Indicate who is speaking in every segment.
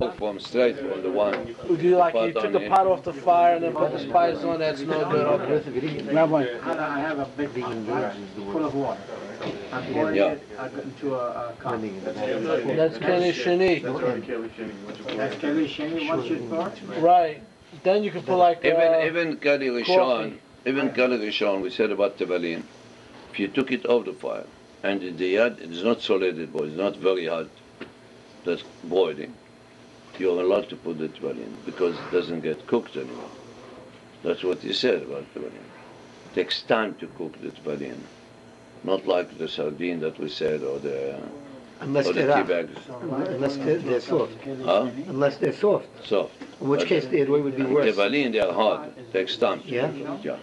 Speaker 1: from straight from the one.
Speaker 2: Would you like you took the pot off the fire and then put the spices on? That's no good.
Speaker 3: Rabbi,
Speaker 4: I have a big pot full of water. I'm pouring
Speaker 1: Yeah.
Speaker 4: it into a cup.
Speaker 2: That's Kenny Shani.
Speaker 4: That's Kelly Shani. What's your thought?
Speaker 2: Right. Then you can put like
Speaker 1: Even Kali Rishon,
Speaker 2: coffee.
Speaker 1: even Kali Rishon, we said about Tebalin, if you took it off the fire and the yad, it is not solid, it's not very hot, that's boiling. You're allowed to put the Tebalin because it doesn't get cooked anymore. That's what he said about Tebalin. It takes time to cook the Tebalin. Not like the sardine that we said or the
Speaker 3: unless
Speaker 1: tea
Speaker 3: they're rough.
Speaker 1: bags.
Speaker 3: Unless they're soft.
Speaker 1: Huh?
Speaker 3: Unless they're soft.
Speaker 1: Soft.
Speaker 3: In which case the Edway would be worse.
Speaker 1: Tebalin, they are hard. It takes time.
Speaker 3: Yeah?
Speaker 1: Yeah.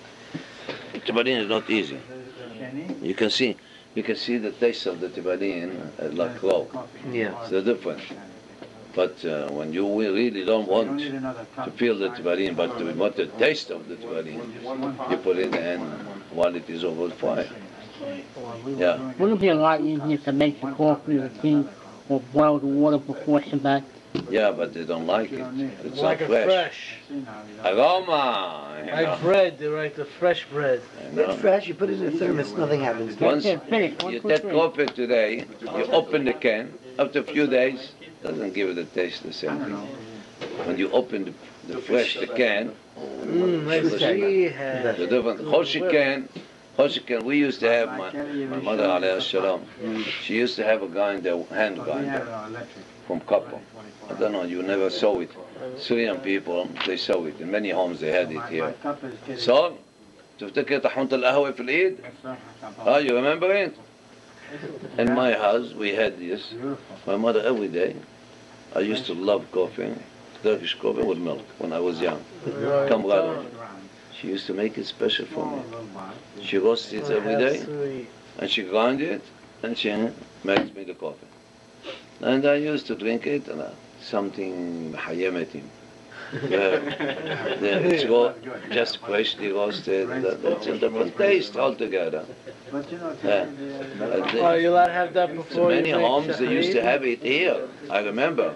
Speaker 1: Tebalin is not easy. You can see the taste of the Tebalin like raw.
Speaker 3: Yeah.
Speaker 1: It's the difference. But when you really don't want to feel the Tebalin, but you want the taste of the Tebalin, you put it in while it is over the fire. Yeah.
Speaker 5: Wouldn't it be a lot easier to make the coffee or tea or boil the water before Shabbat?
Speaker 1: Yeah, but they don't like it. It's
Speaker 2: like
Speaker 1: not
Speaker 2: a
Speaker 1: fresh.
Speaker 2: fresh.
Speaker 1: Aroma. You know.
Speaker 2: Like bread, they like the fresh bread.
Speaker 1: You
Speaker 3: It's
Speaker 1: know.
Speaker 3: fresh, you put it in the thermos, nothing happens.
Speaker 1: Once
Speaker 5: Finish.
Speaker 1: you take coffee today, you open the can. After a few days, doesn't give it the taste the same thing. When you open the fresh the can,
Speaker 2: Like she had.
Speaker 1: the different Hoshikan, we used to have my mother alayha salam. She used to have a grinder, hand grinder from copper. I don't know, you never saw it. Syrian people, they saw it. In many homes they had it here. So, تفتكر طحونة القهوة في الإيد؟ You remember it? In my house we had this. My mother every day. I used to love coffee, Turkish coffee with milk when I was young. Come right. She used to make it special for me. She roasts it every day, and she grind it, and she makes me the coffee. And I used to drink it, and something hayemetim. It's just freshly roasted. That's a different taste altogether.
Speaker 2: Oh, you're allowed to have that before
Speaker 1: So many
Speaker 2: you make
Speaker 1: homes they used to have it here. I remember.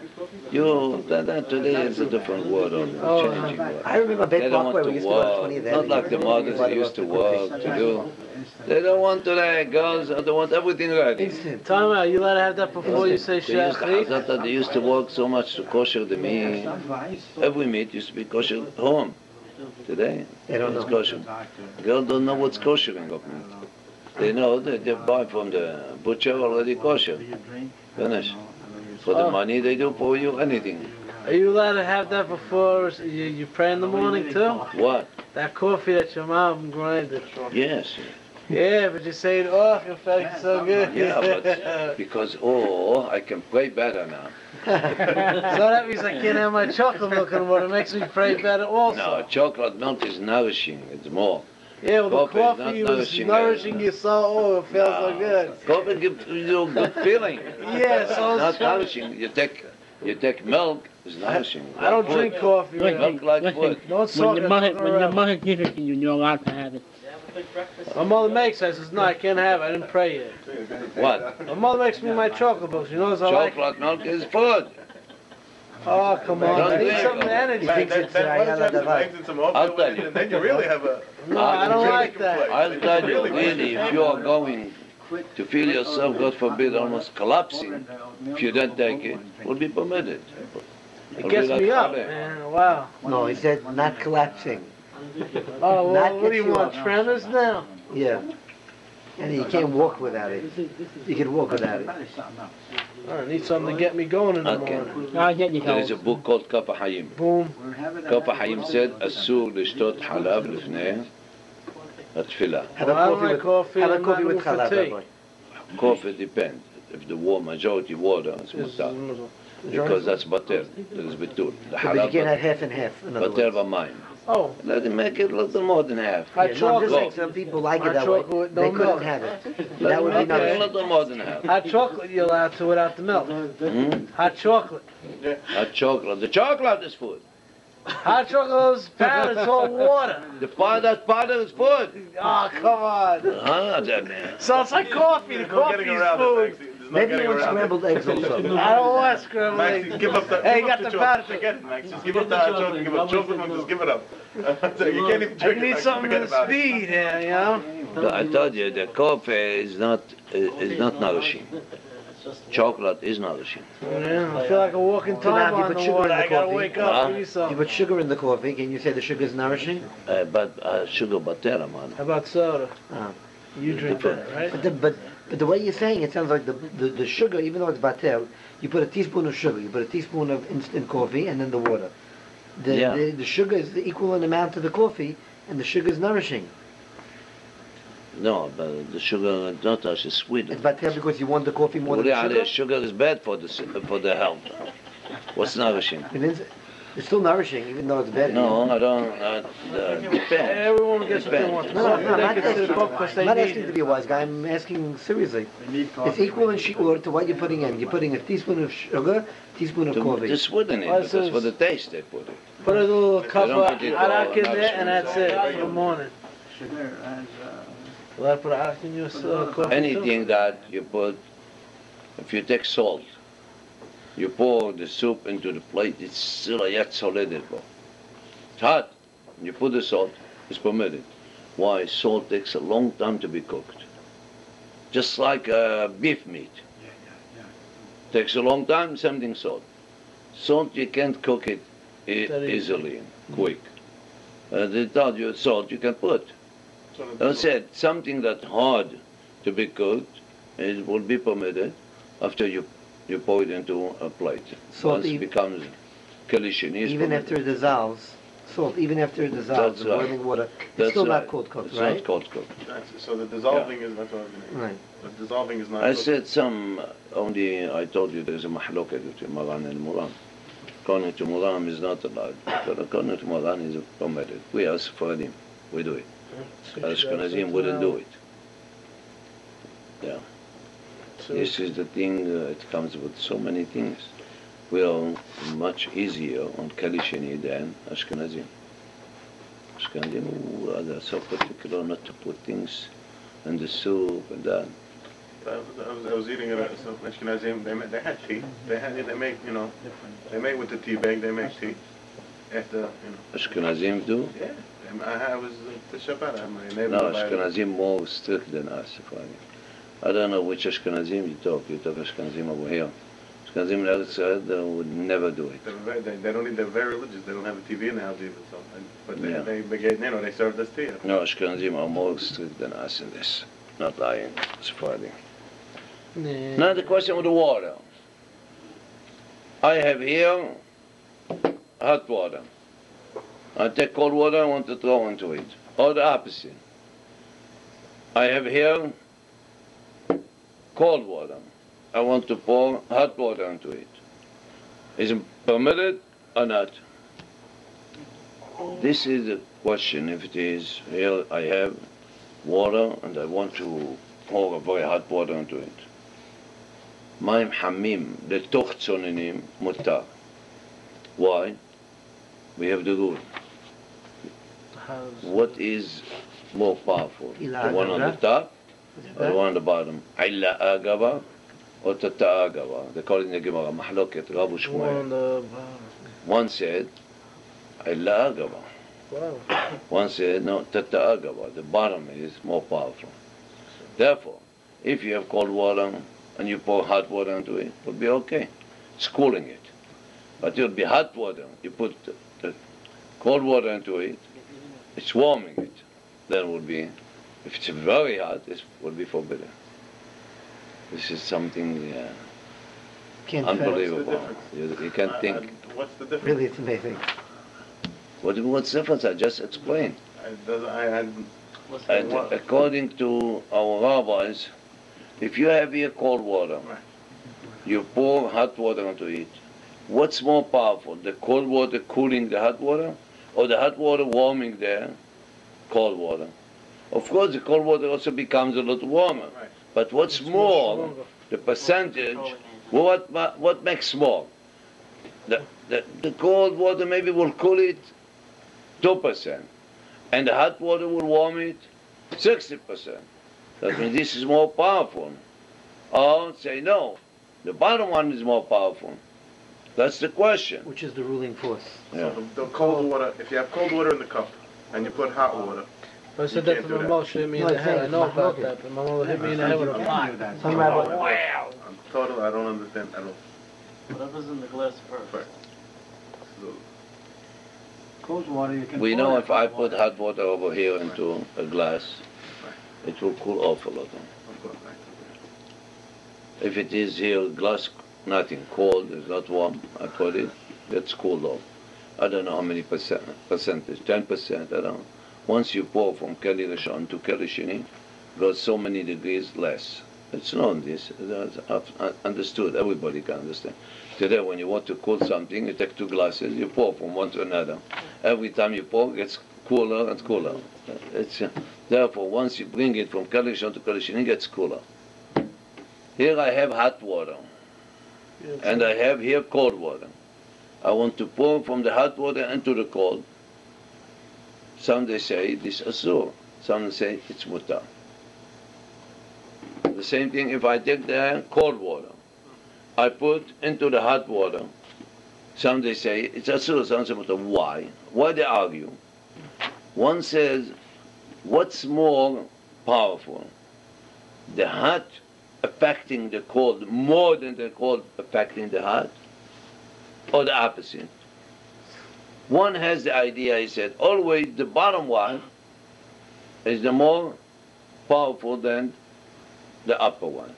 Speaker 1: That today is a different world. Changing world.
Speaker 3: I remember
Speaker 1: They
Speaker 3: Beit
Speaker 1: don't
Speaker 3: Parkway,
Speaker 1: want
Speaker 3: we
Speaker 1: to
Speaker 3: used to go to
Speaker 1: work.
Speaker 3: 20th
Speaker 1: Not like the mothers they used to work to do. They don't want today. Girls, they want everything ready.
Speaker 2: Time out, you allowed to have that before you say
Speaker 1: They used to work so much to kosher the meat. Every meat used to be kosher at home. Today,
Speaker 3: They don't
Speaker 1: it's
Speaker 3: know.
Speaker 1: kosher. Girls don't know what's koshering of meat. They know that they buy from the butcher already kosher. Finish. For the money, they do for you anything.
Speaker 2: Are you allowed to have that before you pray in the morning too?
Speaker 1: What?
Speaker 2: That coffee that your mom grinded.
Speaker 1: Yes.
Speaker 2: Yeah, but you say it, oh, it felt so good.
Speaker 1: Yeah, but because, I can pray better now.
Speaker 2: So that means I can't have my chocolate milk anymore. It makes me pray better also.
Speaker 1: No, chocolate milk is nourishing. It's more.
Speaker 2: Yeah, well, the
Speaker 1: Coffee is not
Speaker 2: coffee was
Speaker 1: nourishing,
Speaker 2: nourishing your soul. Oh, it feels so good.
Speaker 1: Coffee gives you a good feeling.
Speaker 2: Yeah, so
Speaker 1: Not
Speaker 2: it's
Speaker 1: nourishing. You take milk. It's nourishing.
Speaker 2: I don't
Speaker 1: Like
Speaker 2: drink
Speaker 1: food.
Speaker 2: coffee.
Speaker 1: Milk like food.
Speaker 2: Don't suck it.
Speaker 5: When your mother gives it to you, you're allowed to have it.
Speaker 2: My mother makes it. I says, no, I can't have it. I didn't pray yet.
Speaker 1: What?
Speaker 2: My mother makes me my chocolate milk. She knows I like it.
Speaker 1: Chocolate milk is food.
Speaker 2: Oh, come on.
Speaker 1: Don't
Speaker 2: I need
Speaker 1: drink.
Speaker 2: some energy.
Speaker 3: He thinks it's
Speaker 1: I'll tell you.
Speaker 6: And then you really have a...
Speaker 2: No, I don't like that.
Speaker 1: I'll tell you, really, if you are going to feel yourself, God forbid, almost collapsing, if you don't take it, will be permitted.
Speaker 2: It gets me up, man. Wow.
Speaker 3: No, he said not collapsing.
Speaker 2: Oh,
Speaker 3: Not
Speaker 2: well, what do you
Speaker 3: get you
Speaker 2: want?
Speaker 3: up.
Speaker 2: Tremors now?
Speaker 3: Yeah. And you can't walk without it. You can walk without it.
Speaker 2: I need something to get me going in the
Speaker 1: Okay.
Speaker 2: morning.
Speaker 5: I'll get you
Speaker 1: There is a
Speaker 5: going.
Speaker 1: book called Kapa Hayim.
Speaker 2: Boom.
Speaker 1: Kapa Hayim said, أسور لشتות حلب לפני התפילה.
Speaker 3: Have
Speaker 2: Well,
Speaker 3: a
Speaker 2: I don't
Speaker 3: coffee
Speaker 2: like
Speaker 3: with
Speaker 2: coffee.
Speaker 3: have a
Speaker 2: I'm
Speaker 3: coffee
Speaker 2: not
Speaker 3: with
Speaker 2: good for
Speaker 3: halab,
Speaker 2: tea.
Speaker 3: Rabbi.
Speaker 1: Coffee depends. If the majority water, it's mutar. Because that's bater. That is bitul. The
Speaker 3: But you
Speaker 1: halab
Speaker 3: can't have half and half. In other
Speaker 1: bater
Speaker 3: words.
Speaker 1: b'mayim.
Speaker 2: Oh,
Speaker 1: Let him make it a little more than half.
Speaker 2: hot
Speaker 3: Yeah, no, I'm just saying
Speaker 2: chocolate.
Speaker 3: some people like it
Speaker 2: Hot
Speaker 3: that way.
Speaker 2: chocolate with
Speaker 3: They
Speaker 2: no
Speaker 3: couldn't
Speaker 2: milk.
Speaker 3: have it.
Speaker 1: Let
Speaker 3: That would
Speaker 1: him
Speaker 3: be
Speaker 1: make it a
Speaker 3: nourishing.
Speaker 1: little more than half.
Speaker 2: Hot chocolate you're allowed to without the milk.
Speaker 1: Hmm?
Speaker 2: Hot chocolate.
Speaker 1: Hot chocolate. The chocolate is food.
Speaker 2: Hot chocolate is powder, it's all water.
Speaker 1: That powder is food.
Speaker 2: Oh, come on.
Speaker 1: Ah,
Speaker 2: So it's like coffee. The
Speaker 6: No
Speaker 2: coffee
Speaker 6: getting
Speaker 2: is
Speaker 6: around it,
Speaker 2: food.
Speaker 6: Maxie. There's
Speaker 4: not
Speaker 3: Maybe you
Speaker 4: getting
Speaker 3: want
Speaker 4: around
Speaker 3: scrambled eggs also.
Speaker 2: I don't want scrambled
Speaker 4: Max,
Speaker 2: eggs.
Speaker 4: give up the.
Speaker 2: Hey,
Speaker 4: give
Speaker 2: you got
Speaker 4: up
Speaker 2: the
Speaker 4: chocolate.
Speaker 2: powder.
Speaker 4: Forget it, Max. Just give
Speaker 6: Forget
Speaker 4: up the
Speaker 6: the
Speaker 4: hot
Speaker 6: chocolate.
Speaker 4: chocolate. Give up
Speaker 6: Nobody
Speaker 4: chocolate.
Speaker 6: said
Speaker 4: Just
Speaker 6: no.
Speaker 4: give it up. You can't even
Speaker 2: I
Speaker 4: drink it.
Speaker 2: need
Speaker 4: Max.
Speaker 2: something
Speaker 4: Forget
Speaker 2: to
Speaker 4: about it.
Speaker 2: speed here, you know?
Speaker 1: I told you the coffee is not nourishing. Chocolate is nourishing.
Speaker 2: Yeah, I feel like a walking
Speaker 3: So now
Speaker 2: time
Speaker 3: if you
Speaker 2: on
Speaker 3: put
Speaker 2: the
Speaker 3: sugar
Speaker 2: water.
Speaker 3: in the
Speaker 2: I gotta
Speaker 3: coffee-
Speaker 2: wake
Speaker 1: Huh?
Speaker 2: up. Give me
Speaker 3: You
Speaker 2: some.
Speaker 3: put sugar in the coffee, can you say the sugar is nourishing?
Speaker 1: But sugar batera, man.
Speaker 2: How about soda?
Speaker 3: Ah.
Speaker 2: You drink that, right?
Speaker 3: But the way you're saying it sounds like the sugar, even though it's batel, you put a teaspoon of sugar, you put a teaspoon of instant coffee, and then the water.
Speaker 1: Yeah.
Speaker 3: The sugar is the equal in amount to the coffee, and the sugar is nourishing.
Speaker 1: No, but the sugar is not as sweet.
Speaker 3: It's batel because you want the coffee more than the sugar.
Speaker 1: Sugar is bad for the health. What's nourishing?
Speaker 3: It is- It's still nourishing, even though it's bad.
Speaker 1: No, I don't. Depends.
Speaker 2: Everyone gets what they
Speaker 1: Depends.
Speaker 2: want.
Speaker 3: No, I'm not
Speaker 2: They consider
Speaker 3: asking,
Speaker 2: coke because they
Speaker 3: I'm not
Speaker 2: need
Speaker 3: asking to
Speaker 2: it.
Speaker 3: be a wise guy. I'm asking seriously. It's equal in shiur to what you're putting in. You're putting a teaspoon of sugar, teaspoon of coffee.
Speaker 1: Just put in it,
Speaker 2: Oh, it
Speaker 1: because
Speaker 2: says-
Speaker 1: for the taste they put it.
Speaker 2: Put a little cup
Speaker 1: don't
Speaker 2: of
Speaker 1: put it all
Speaker 2: arak in there
Speaker 1: nourishment.
Speaker 2: and that's it for the morning.
Speaker 6: Sugar as
Speaker 2: Will I put arak in your coffee
Speaker 1: Anything that you put, if you take salt, you pour the soup into the plate, it's still yet solid. It's hot. You put the salt, it's permitted. Why? Salt takes a long time to be cooked. Just like beef meat. Takes a long time, same thing salt. Salt, you can't cook it easily, quick. They told you salt you can put. I said something that's hard to be cooked, it will be permitted after you pour it into a plate.
Speaker 3: Salt
Speaker 1: Once it becomes kalishini, it's
Speaker 3: Even
Speaker 1: permitted.
Speaker 3: after it dissolves, salt, even after it dissolves in
Speaker 1: That's right.
Speaker 3: boiling water, it's
Speaker 1: That's
Speaker 3: still
Speaker 1: right.
Speaker 3: not called cooked,
Speaker 1: It's
Speaker 3: right?
Speaker 1: not called cooked.
Speaker 4: So the dissolving is not what I was gonna-
Speaker 3: Right.
Speaker 4: The dissolving is not.
Speaker 1: I
Speaker 4: cooked.
Speaker 1: said only I told you there's a mahloka between Maran and Muran. According to Muran is not allowed, but according to Maran is permitted. We are Sephardim, we do it. Ashkenazim wouldn't do it. Yeah. This is the thing, it comes with so many things. We are much easier on Kalishini than Ashkenazim. Ashkenazim are so particular not to put things in the soup and that.
Speaker 4: I was eating at some Ashkenazim. They had tea. They make they make with the tea bag. They make tea. After
Speaker 1: Ashkenazim do?
Speaker 4: Yeah. I was the Shabbat. My neighbor.
Speaker 1: No,
Speaker 4: buy-
Speaker 1: Ashkenazim more strict than us, Sephardim. I don't know which Ashkenazim you talk. You talk Ashkenazim over here. Ashkenazim in Eretz Yisrael, they would never do it.
Speaker 4: They don't. They're very religious. They don't have a TV in the house even. So, but
Speaker 1: Yeah.
Speaker 4: they served us tea.
Speaker 1: No, Ashkenazim are more strict than us in this. Not lying, Sephardim.
Speaker 2: Yeah.
Speaker 1: Now the question of the water. I have here hot water. I take cold water, I want to throw into it. Or the opposite. I have here cold water. I want to pour hot water into it. Is it permitted or not? This is the question. If it is, here I have water and I want to pour a very hot water into it. מים חמים לתוך צוננים מותר. Why? We have the rule. What is more powerful? The one on the top or the one on the bottom? علا أغبا or تتا أغبا? They call it in the Gemara, محلوكت, رب
Speaker 2: One
Speaker 1: وشموية.
Speaker 2: on the
Speaker 1: One said علا أغبا.
Speaker 2: wow.
Speaker 1: One said no, تتا أغبا. The bottom is more powerful. Therefore, if you have cold water and you pour hot water into it, it'll be okay. It's cooling it. But it'll be hot water. You put the cold water into it, it's warming it. Then it will be, if it's very hot, it will be forbidden. This is something
Speaker 3: Can't
Speaker 1: unbelievable.
Speaker 4: difference?
Speaker 1: You can't think.
Speaker 4: What's the difference?
Speaker 3: Really, it's amazing.
Speaker 1: What's the difference? I just explained.
Speaker 6: what's
Speaker 1: And
Speaker 6: that?
Speaker 1: according to our rabbis, if you have here cold water, you pour hot water into it, what's more powerful, the cold water cooling the hot water, or the hot water warming the cold water? Of course, the cold water also becomes a little warmer.
Speaker 4: Right.
Speaker 1: But what's more, the percentage, what makes more? The cold water maybe will cool it 2%, and the hot water will warm it 60%. That means this is more powerful. Or say no, the bottom one is more powerful. That's the question.
Speaker 3: Which is the ruling force?
Speaker 1: Yeah.
Speaker 4: So the cold water, if you have cold water in the cup and you put hot water,
Speaker 2: I said
Speaker 4: You
Speaker 2: that to
Speaker 4: can't
Speaker 2: my
Speaker 4: do that.
Speaker 2: mother, she hit me in the head. I know about that, but my mother hit me in the head with a pot.
Speaker 3: Some rabbi,
Speaker 4: I'm total, I don't understand. I don't.
Speaker 6: Whatever's in the glass first.
Speaker 4: Right. So,
Speaker 6: Cold water, you can.
Speaker 1: We
Speaker 6: pour
Speaker 1: know
Speaker 6: that
Speaker 1: if I
Speaker 6: hot
Speaker 1: put
Speaker 6: water.
Speaker 1: hot water over here into a glass, it will cool off a lot.
Speaker 4: of course, right.
Speaker 1: If it is here, glass, nothing cold, it's not warm, I put it, it's cooled off. I don't know how many percentage, 10%, I don't know. Once you pour from Keli Rishon to Keli Sheni, goes so many degrees less. It's known this, I've understood, everybody can understand. Today when you want to cool something, you take 2 glasses, you pour from one to another. Every time you pour, it gets cooler and cooler. Therefore, once you bring it from Keli Rishon to Keli Sheni, it gets cooler. Here I have hot water, and I have here cold water. I want to pour from the hot water into the cold. Some they say this is asur, some say it's mutar. The same thing if I take the cold water, I put into the hot water. Some they say it's asur, some say mutar. Why? Why they argue? One says, what's more powerful? The hot affecting the cold more than the cold affecting the hot? Or the opposite? One has the idea, he said, always the bottom one is the more powerful than the upper one.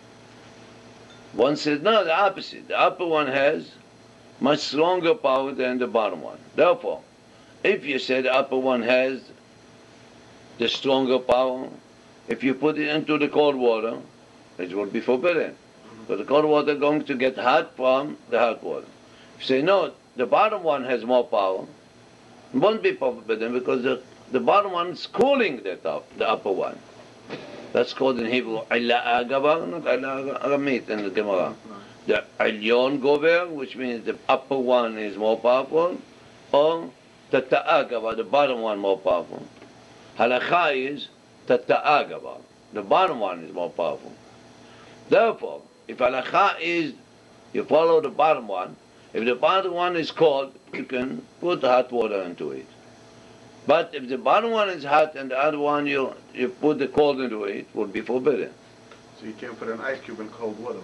Speaker 1: One says, no, the opposite. The upper one has much stronger power than the bottom one. Therefore, if you say the upper one has the stronger power, if you put it into the cold water, it will be forbidden. But the cold water is going to get hot from the hot water. If you say, no, the bottom one has more power, it won't be forbidden because the bottom one is cooling the upper one. That's called in Hebrew, Ila Agabar, not Ila Aramit in the Gemara. The Elyon Gover, which means the upper one is more powerful, or the Ta'agabar, the bottom one more powerful. Halakha is the Ta'agabar, the bottom one is more powerful. Therefore, if halakha is, you follow the bottom one, if the bottom one is cold, you can put hot water into it. But if the bottom one is hot and the other one you put the cold into it, it would be forbidden.
Speaker 4: So you can't put an ice cube in cold water.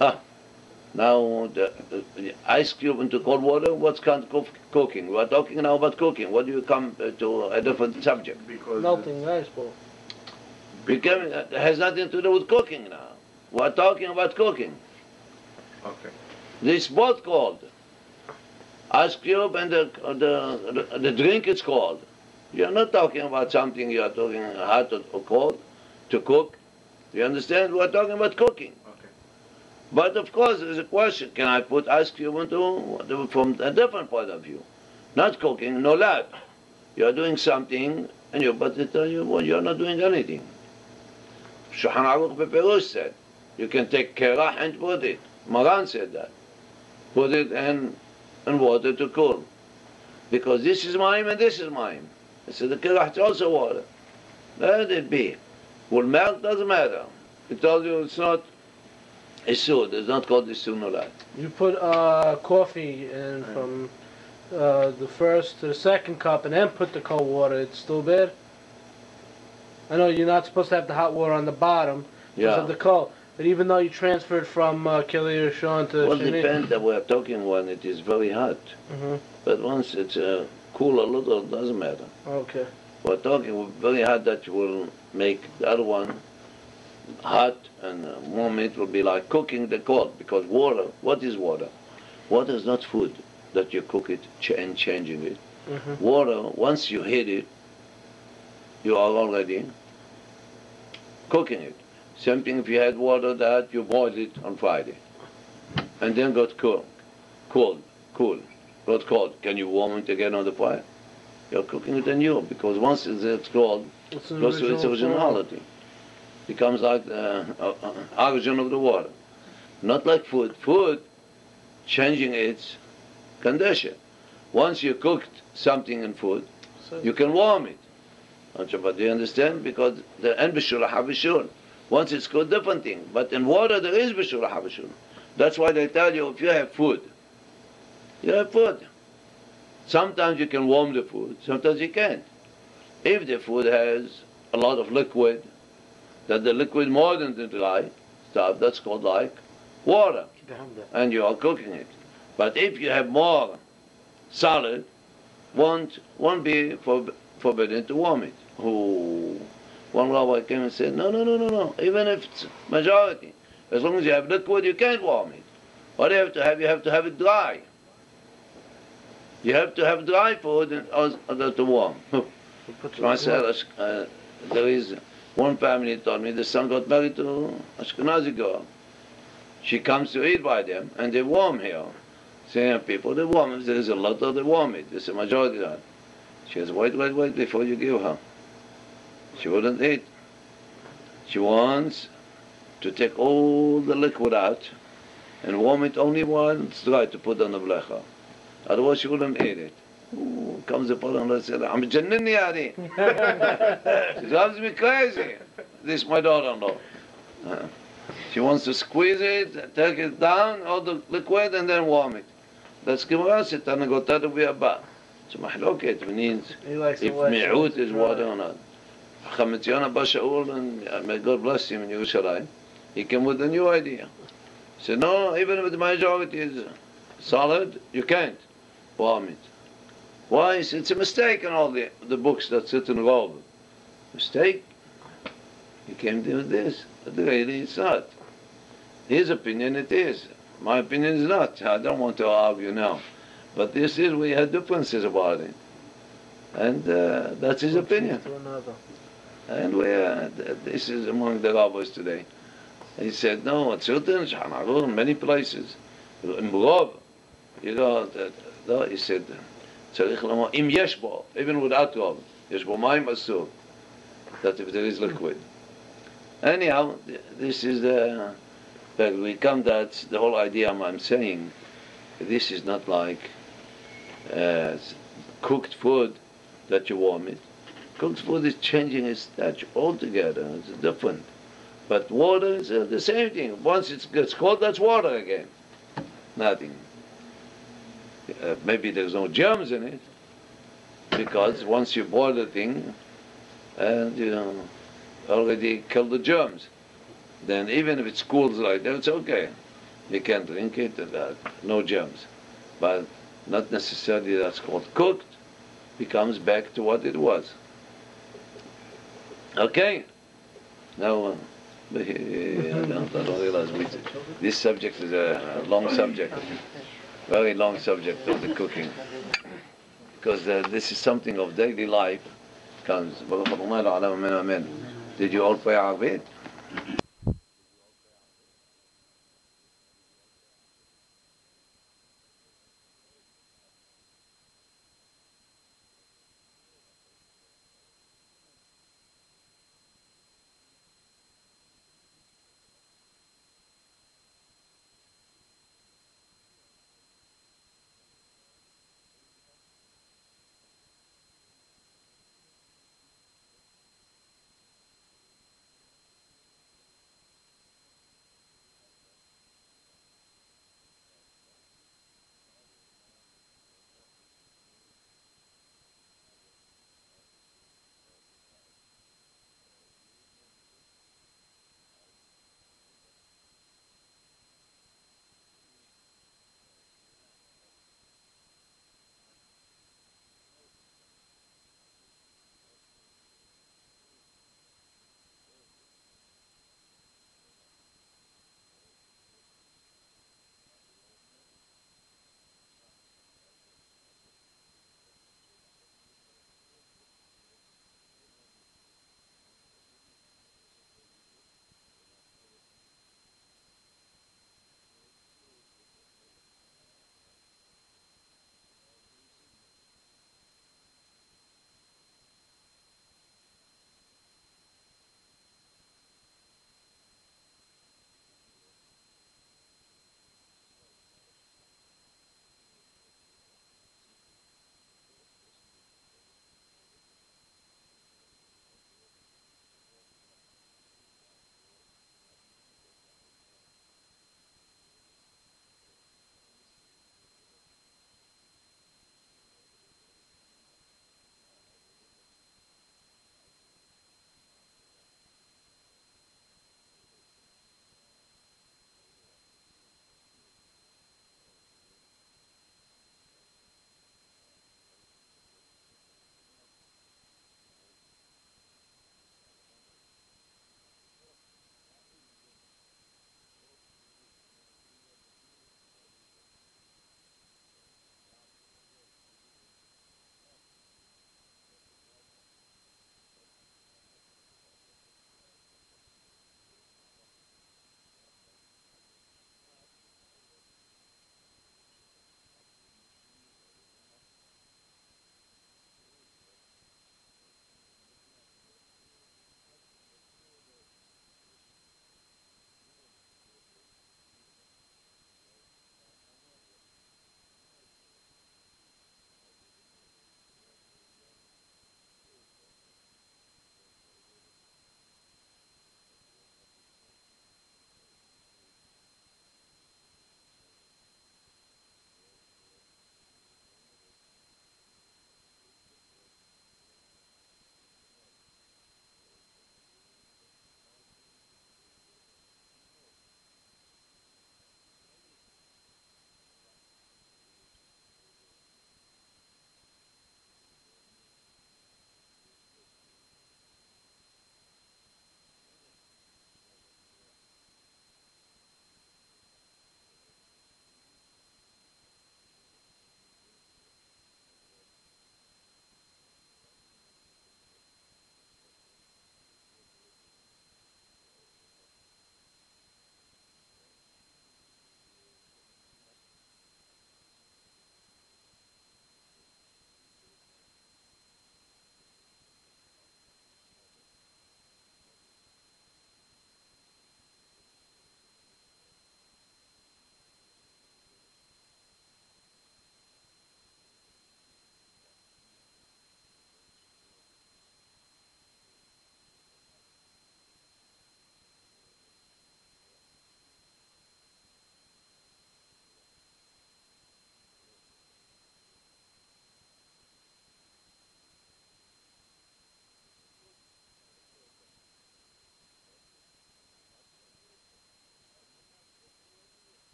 Speaker 1: Now the ice cube into cold water, what's kind of cooking? We're talking now about cooking. What do you come to a different subject?
Speaker 4: Because
Speaker 2: Melting ice ball.
Speaker 1: It has nothing to do with cooking now. We're talking about cooking.
Speaker 4: okay.
Speaker 1: This both called. Ice cube and the drink is cold. You're not talking about something you're talking hot or cold to cook. You understand? We're talking about cooking.
Speaker 4: Okay.
Speaker 1: But of course there's a question, can I put ice cube into from a different point of view? Not cooking, no lad. You're doing something and but they tell you, well, you're not doing anything. Shulchan Aruch Beperush said, you can take kerach and put it. Maran said that. Put it in water to cool. Because this is mine and this is mine. I said the kerach is also water. Let it be. Will melt, doesn't matter. It tells you it's not Isur, it's not called Isur Nolad.
Speaker 2: You put coffee in from the first to the second cup and then put the cold water, it's still bad? I know you're not supposed to have the hot water on the bottom, you're supposed to have the cold. But even though you transferred from Keli Rishon to
Speaker 1: Well,
Speaker 2: Sheni,
Speaker 1: depends that we're talking when it is very hot. But once it's cool a little, it doesn't matter.
Speaker 2: Okay.
Speaker 1: We're talking very hot that will make the other one hot and warm it will be like cooking the cold. Because water, what is water? Water is not food that you cook it and changing it. Water, once you heat it, you are already cooking it. Same thing if you had water that you boiled it on Friday and then got cool, got cold. Can you warm it again on the fire? You're cooking it anew because once it's cold, it goes to its originality. Becomes like the origin of the water. Not like food. Food, changing its condition. Once you cooked something in food, you can warm it. But do you understand? Because the en bishul habishul. Once it's cooked, different thing. But in water there is bishul habashul. That's why they tell you if you have food, you have food. Sometimes you can warm the food, sometimes you can't. If the food has a lot of liquid, that the liquid more than the dry stuff, that's called like water, and you are cooking it. But if you have more solid, won't be forbidden to warm it. One rabbi came and said, no. Even if it's majority, as long as you have liquid, you can't warm it. What do you have to have? You have to have it dry. You have to have dry food in order to warm. There is one family told me the son got married to Ashkenazi girl. She comes to eat by them, and they warm here. Saying people, they warm. If there is a lot of they warm it. There's a majority of that. She says, wait before you give her. She wouldn't eat. She wants to take all the liquid out and warm it only while it's dry to put on the blecha. Otherwise she wouldn't eat it. Ooh, comes the father and says, I'm Jannini Adi. She drives me crazy. This is my daughter-in-law. She wants to squeeze it, take it down, all the liquid, and then warm it. That's Gemara said, Tanagotadu bi'abba. So mahloket means if mi'ut is water or not. Chametzion Abba Shaul, and may God bless him in Yerushalayim, he came with a new idea. He said, no, even if the majority is solid, you can't warm it. Why? He said, it's a mistake in all the books that sit in Rov. Mistake? He came to this. But really, it's not. His opinion, it is. My opinion is not. I don't want to argue now. But this is, we had differences about it. And that's his opinion. And this is among the rabbis today. He said, no, it's certain, Shulchan Aruch, in many places. In Rov, he said, צריך לומר, אם יש בו, even without Rov, יש בו מים אסור, that if there is liquid. Anyhow, this is the, we come that the whole idea I'm saying, this is not like cooked food that you warm it. Cooked food is changing its stature altogether. It's different. But water is the same thing. Once it gets cold, that's water again. Nothing. Maybe there's no germs in it, because once you boil the thing, and you already killed the germs, then even if it's cooled like that, it's okay. You can drink it, no germs. But not necessarily that's called cooked. Becomes back to what it was. Okay? Now, I don't realize this subject is a long subject, very long subject of the cooking, because this is something of daily life. Did you all pray Arvit?